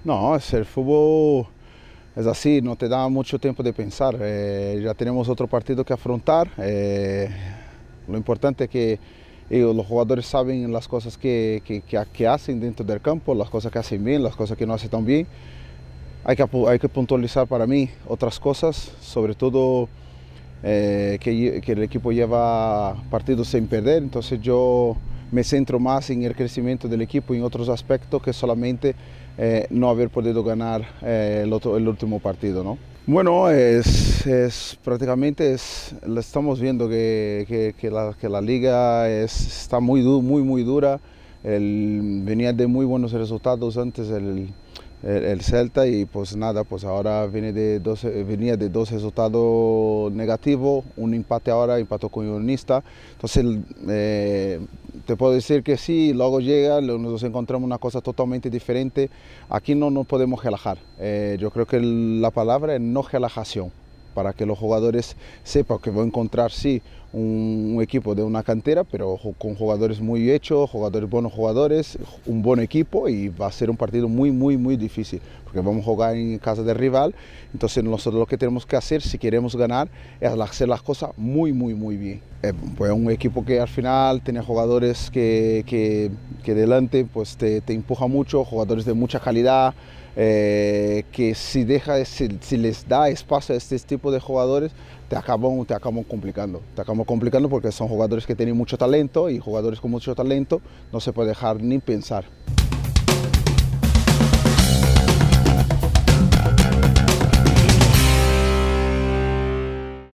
No, el fútbol es así, no te da mucho tiempo de pensar. Ya tenemos otro partido que afrontar. Lo importante es que los jugadores saben las cosas que hacen dentro del campo, las cosas que hacen bien, las cosas que no hacen tan bien. Hay que puntualizar para mí otras cosas, sobre todo que el equipo lleva partidos sin perder, entonces yo me centro más en el crecimiento del equipo en otros aspectos que solamente no haber podido ganar el último partido, ¿no? Bueno, estamos viendo que la liga está muy dura. Venía de muy buenos resultados antes el Celta y pues nada, pues ahora venía de dos resultados negativos, un empate ahora, empató con Unionista. Entonces te puedo decir que sí, luego llega, nos encontramos una cosa totalmente diferente. Aquí no nos podemos relajar. Yo creo que la palabra es no relajación, para que los jugadores sepan que van a encontrar, sí, un equipo de una cantera, pero con jugadores muy hechos, buenos jugadores, un buen equipo, y va a ser un partido muy difícil, porque vamos a jugar en casa del rival. Entonces nosotros lo que tenemos que hacer, si queremos ganar, es hacer las cosas muy bien. Pues un equipo que al final tiene jugadores que delante pues te empuja mucho, jugadores de mucha calidad, que si les da espacio a este tipo de jugadores, te acaban complicando porque son jugadores que tienen mucho talento, y jugadores con mucho talento no se puede dejar ni pensar.